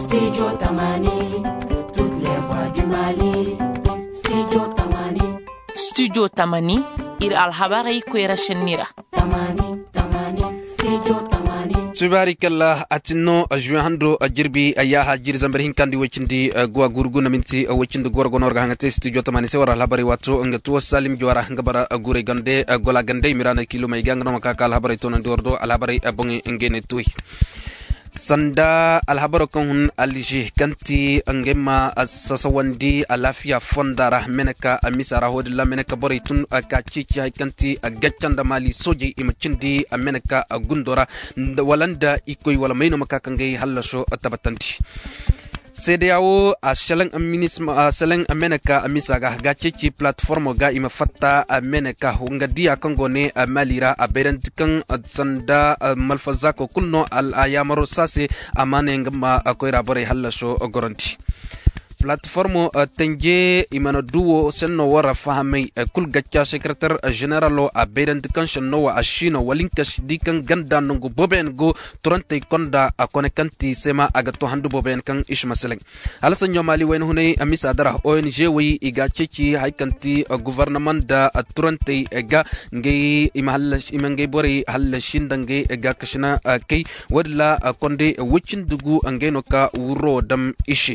Studio Tamani, toutes les voix du Mali. Studio Tamani. Studio Tamani, ir alhabarai kwera shenira. Tamani, Studio Tamani. Tubarikallah atino juhandro jirbi ayaha jir zambarhin kandi wechindi gwa gurgu naminti wechindu gorgonor hangate studio Tamani sewara alhabari watu ngatu salim jwara ngabara gure gande gola gande mirana kilo mai gangno makaka alhabari tonan dordo alhabari bongi ngene tui sanda alhabaro kan aliji kanti angema sasawandi alafia fondara meneka amisara hodilla meneka boritun akachichi kanti agachanda mali soji imachindi meneka gundora walanda ikoy wala mayno makakangai hallasho tabatanti CDAO asalang asalang ameneka amisaga gachichi platform ga imafatta ameneka hungadia kangone malira aberantikang sanda malfazako kulno al ayamaro sase amane ngama akoira bore hallasho goranti platform tenje imana duo senno wara fahami kul gacha secretary general abedan kansion no ashino walinkash dikan ganda nungu boben go turante konda akonekanti sema agato handu boben kan ishmaseleng alasan yomali wen hunay amisa dara ONG wi igachechi haikanti government da turante ega ngey imahallash imangey bori hallashindange ega kashina kay wadla konde wichindugu angeno ka wuro dam ishi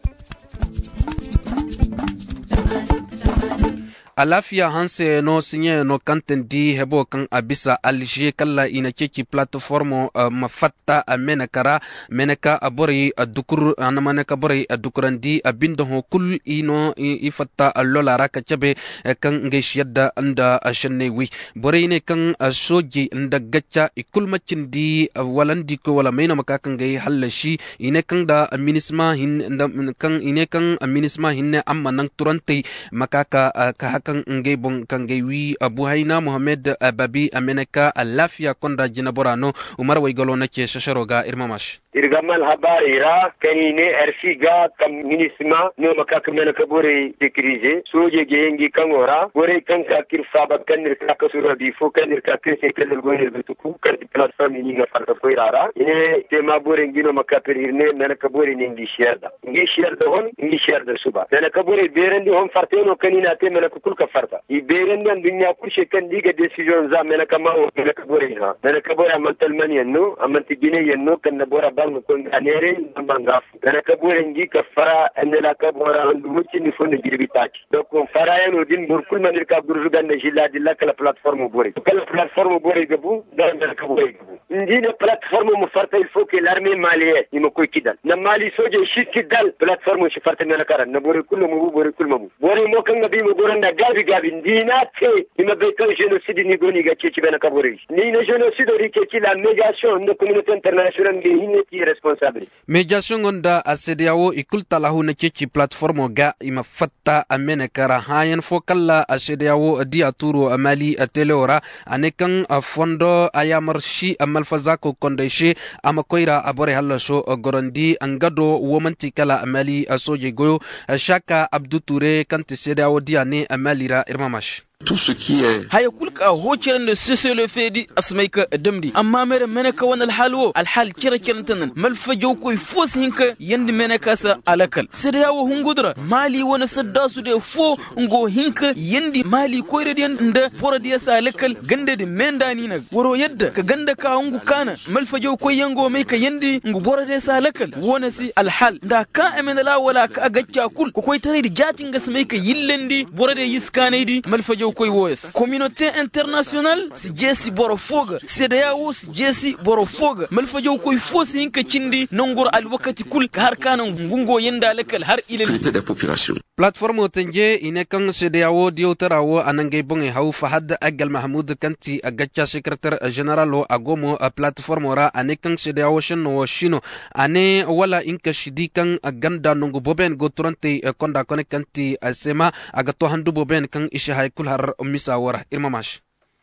alafia hanse no sinye no kantendi hebo kan abisa alje kala ina cheki platform mafatta amenakara menaka abori adukur anamanaka bori adukurandi abindo ho kul ino ifatta allola raka chabe kan ngeshiyada anda ashanne wi bori ne kan soji nda gacha ikul machindi walandi ko wala mayna makakan gay halashi ine kan da minisma hin kan ine kan minisma hinne amma nang turante makaka ka kan ngey bon kan ngey wi Abu Hayna Mohamed Babi ameneka alafia konda jinaborano umar way galona ke shasharoga irmamash irgamal habari ra kanine erfiga kam minisma no makaka meneka bore dekrize soje gengi kangora bore kan ka kirfaba kan ka kasura di fo kan ka kese kan gonir betuku kan platform ni ga farta foirara ine tema bore ngino makaka irne meneka bore ningi sherda hon ngi sherda suba meneka bore berendi hon farteno kanina te meneka kulka farta i berendi an dunya kurshe kan diga decision za meneka ma o meneka bore ha meneka bore amantal manienno amanti gine yenno kan bora bangu kon anere mbangaf meneka bore ngi ka fara enela ka bora nduchi ni fone jiribitaki donc on fara yano din burkul manir ka burugande jiladi la kala platform bore kala platform bore gabu da meneka bore gabu ndine platform mu farta il faut que l'armée malienne ni mo koy kidal na mali soje shikidal platform shi farta meneka ran na bore kullu mu bore kullu mu bore mo kan ngabi mo bore nda gabi ndina te ni ma beto génocide ni goni ga ci meneka bore ni ne génocide ri ke la médiation de communauté internationale ngi hinne ki responsable mediation onda asediawo ikulta lahu na ci platform ga ima fatta ameneka ra hayan fokalla asediawo dia turu amali atelora anekan fondo ayamarshi amalfazako kondeshe amakoira abore hallasho gorandi angado womanti kala amali asoje goyo shaka abdu ture kanti sediawo dia ne amalira irmamash tout ce qui est haya kulka hokiran da sese le fedi asmaika damdi amma mere menaka wannan halwo alhal kira kirantan malfajo ko fos hinka yandi menaka sa alakal sai yawo hungudra mali wani sadda su da fo ngo hinka yandi mali ko rediyan da poradiya sa alakal gande da mendani na woro yadda ka ganda ka hungu kana malfajo ko yango mai ka yandi ngo poradiya sa alakal wona si alhal da ka amena wala ka gacca kul ko koy tare da jatin ga smaika yillendi poradiya yiskane di malfajo koy wos communauté internationale si jesi borofoga CEDEAO si jesi borofoga malfajo koy fosi hinka cindi nongor alwakati kul har kana ngungo yenda lekal har ilal des populations platform tenje ine kan CEDEAO diotarawo anangay bonge haw fahad agal mahmud kanti agacha secrétaire général agomo platform ra ane kan CEDEAO shino ane wala inka shidi kan aganda nongo boben go turante konda konekanti sema agato handu boben kan isha hay kul har misawara irmamash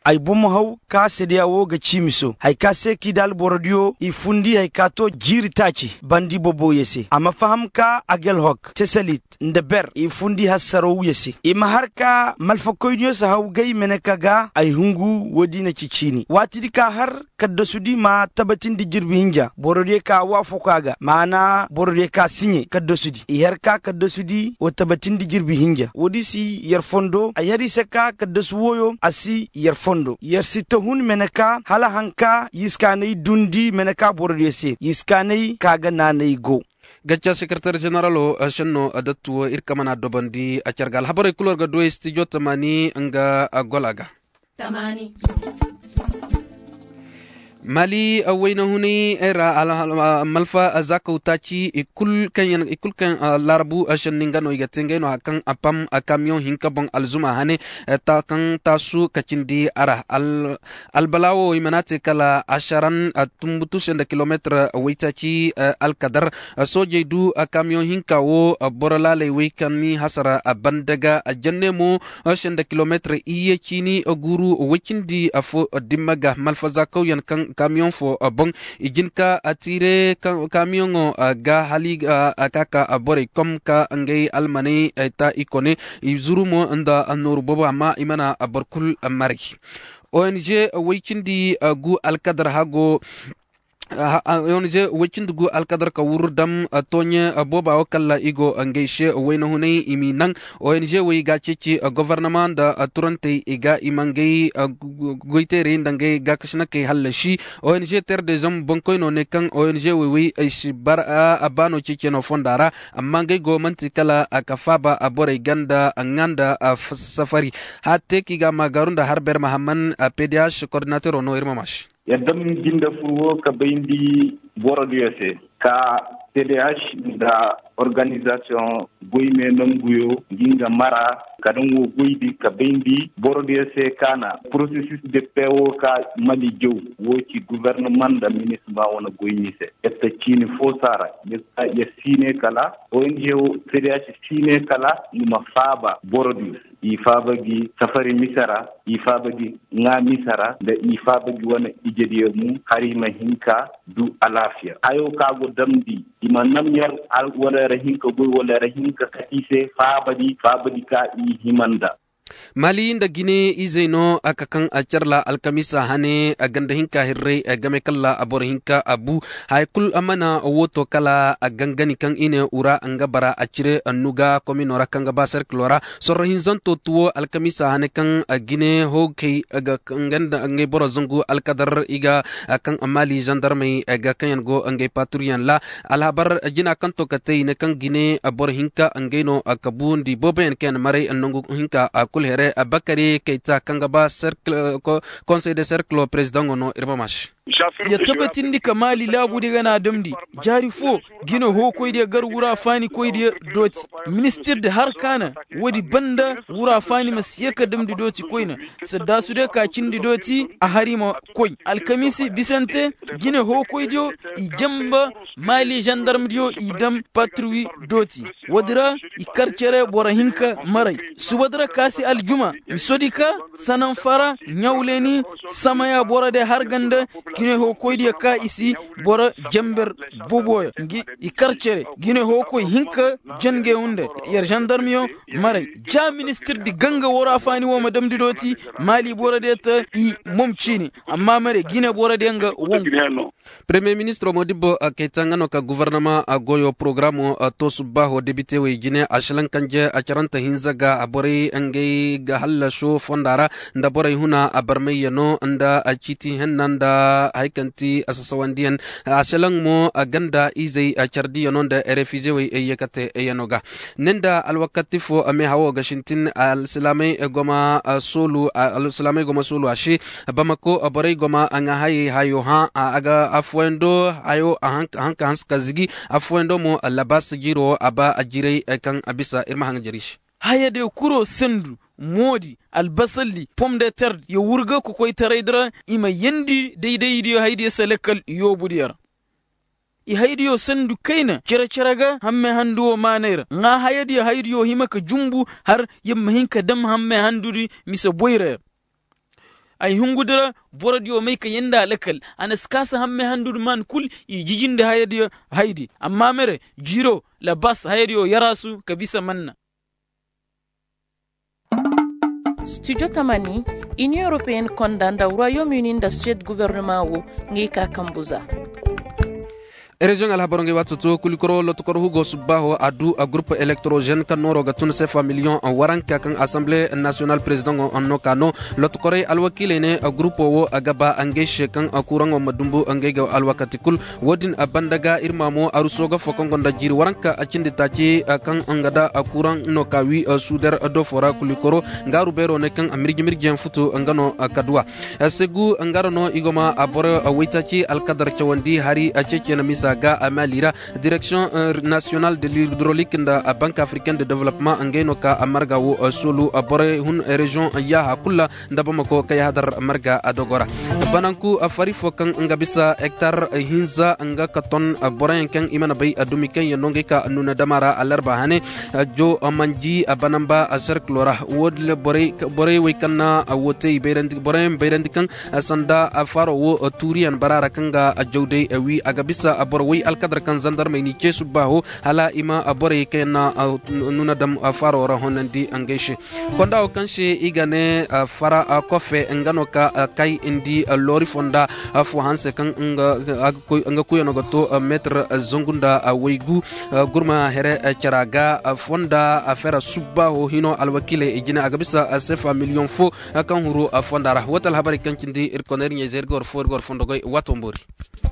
ay bomo haw ka CEDEAO ga chimiso hay ka se kidal borodio ifundi hay ka to jiri tachi bandi bobo yesi ama faham ka agel hok tesalit ndeber ifundi hasaro yesi ima harka malfakoyno sa haw gay meneka ga ay hungu wodi na cicini watidi ka har kadda sudi ma tabatin di jirbi hinja borodio ka wafo kaga mana borodio ka sinye kadda sudi yer ka kadda sudi o tabatin di jirbi hinja wodi si yer fondo ayari seka kadda suwoyo asi yer fondo yer sito hun meneka hala hanka yiskanay dundi meneka borodio se yiskanay kaga nanay go gacha secretary general o shanno adattu irkamana dobandi achargal habare kulor ga do studio tamani nga golaga tamani mali awayna huni era malfa azaka utachi ikul kan larbu ashanninga no igatenga no hakan apam camion hinka bon alzuma hane ta kan tasu kachindi ara albalawo imanate kala asharan tumbutu senda kilometer waitachi alkadar sojedu camion hinka wo boralale wikani hasara bandaga jannemo senda kilometer iye chini guru wikindi afo dimaga malfa zaka yan kan camion fo bon ijinka atire camion ga hali akaka abore kom ka ngay almani ta ikone izurumo nda anur boba ma imana abarkul mari ONG wikindi gu alkadar hago ONG wecindugu alkadar ka wurdam tonye boba wakalla igo angeishe wayna hunay iminang ONG way gachichi gouvernement da turante iga imangay goitere ndangay gakashna ke halashi ONG Terre des Hommes bonkoino nekan ONG way bar abano chicheno fondara amangay go mantikala akafaba abore ganda nganda safari hatte kiga magarunda harber mahamman PDH coordinateur no irmamash yadam jinda fuwo ka bayndi borodiyese ka TDH da organisation goyme nanguyo ginga mara kadongo goydi ka bayndi borodiyese kana processus de PO ka mali jow woci gouvernement da ministre ba wona goymise etta chini fo sara ya sine kala ONG TDH sine kala numa faba borodiyes ifabagi safari misara ifabagi nga misara da ifabagi wana ijediyo mu harima hinka du alafia ayo kago damdi ima namyar al wala rahinka boy wala rahinka katise fabadi ka i himanda mali nda gine izeno akakan acharla alkamisa hane aganda hinka hirre game kala abor hinka abu haykul amana woto kala agangani kan ine ura angabara achire anuga kominora kanga baser klora sorro hinzanto tuwo alkamisa hane kan gine hokei aga kanganda ngai boro zungu alkadar iga kan amali gendarme aga kan go ngai patrouillan la alhabar jina kanto katei ne kan gine abor hinka ngaino akabundi boben ken mare annungu hinka akul here Bakari Keita Kangaba cercle conseil de cercle président ono irmamash ya tabbatin di kamali labu daga na damdi jari fo gina ho koy da gar wura fani koy da doti minister da har kana wadi banda wura fani masiyaka damdi doti koyna sadda su da kakin di doti a harima koy alkamisi bisante gina ho koy dio i jamba mali gendarme dio idam patrui doti wadira i karcere borahinka marai subadra kasi aljuma misodika sanan fara nyawleni samaya borade har ganda gine ho koydi ka isi bora jamber boboy ngi ikarcere gine ho koy hinka jange hunde yer gendarmio mare ja ministre di ganga wora fani wo madam didoti mali bora de ta i momchini amma mare gine bora de nga won premier ministre Modibo Keitangano ka gouvernement goyo programme to subaho débuté we gine ashlan kanje acharanta hinzaga abore angay ga halla show fondara nda bore huna abarmayano nda achiti hennanda haikanti asasawandian asalang mo aganda izay achardi yononda refugee we yakate yanoga nenda alwakatifo ame hawo gashintin al-islamay goma sulu al-islamay goma sulu ashi bamako abore goma anga hayo ha aga afwendo ayo hanka hanska zigi afwendo mo labas giro aba ajire kan abisa irma hanga jarish haya de kuro sendu modi albasalli pom de terre yo wurga ko koy taraydra ima yendi deydey dio haydi selekal yo budiyar i haydiyo sendu kaina ceraceraga hamme handuwo manera nga haydiyo himaka jumbu har yemma hinka dam hamme handuri misa boyre ay hungudara borodio mai ka yanda lakal anas kasa hamme handur man kul i jijinde hayadi haydi amma mere jiro la bas hayadi yarasu kabisa manna. Studio Tamani, Union Européenne condamne le Royaume-Uni da Suède gouvernement wo ngi ka kambuza. Région alhabaronge watsoto kulikoro lotokoro hugo subaho adu a groupe électrogène kanoro gatun sefa million en waranka kan assemblée nationale président en nokano lotokore alwakile ne a groupe wo agaba angeshe kan akurango madumbu angega alwakatikul wodin abandaga irmamo arusoga fokongonda jiri waranka acindi taci kan angada akurang nokawi suder do fora kulikoro ngaru bero ne kan amirgi futu angano kadwa segu angarano igoma abore waitaci alkadar chawandi hari acece na misa ga amalira direction nationale de l'hydraulique da banque africaine de développement angeno ka amarga wo sulu abore hun région ya hakula ndabamako kaya hadar amarga adogora bananku afari fokan ngabisa hectare hinza anga katon abore kan imana bay adumiken yononge ka nuna damara alarba hane jo manji abanamba cerclora wodle bore wekana wote berendi kan sanda afaro wo turian barara kanga jawde wi agabisa abor wi alkadar kan zandarme ni cesu baho hala ima abore kena nuna dam faro rahonandi angeshe konda o kanche igane fara kofe ngano ka kai indi lori fonda fu hanse kan nga kuyo no goto metre zongunda weigu gurma here charaga fonda afera subaho hino alwakile ejina agabisa sefa million fo kan huru fonda ra wotal habari kan cindi irkoner nyezergor forgor fondogoy watombori